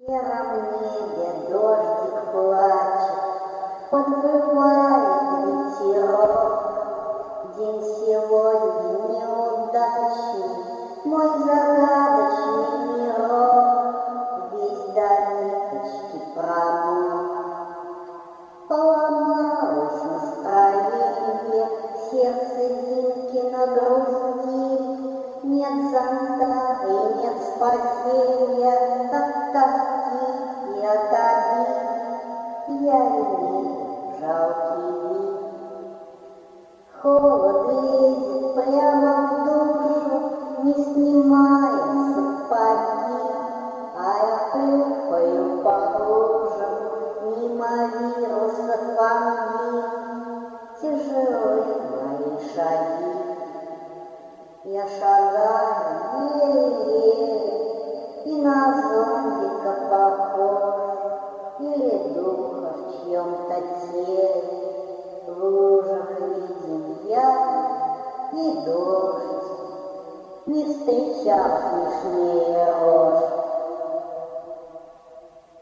В сером небе дождик плачет, подвывает ветерок. День сегодня неудачный, мой загадочный мирок весь до ниточки промок. Поломалось настроение, сердце Динкино грустит. Нет зонта и нет спасения от тоски и от обид. Я имею жалкий вид. Холод лезет прямо в душу, не снимая сапоги, а я плюхаю по лужам мимо вирусов ангин. Тяжелы мои шаги. Я шагаю еле-еле, и на зомбика похож, или духа в чьем-то теле. В лужах виден я и дождь, не встречал смешнее рожь.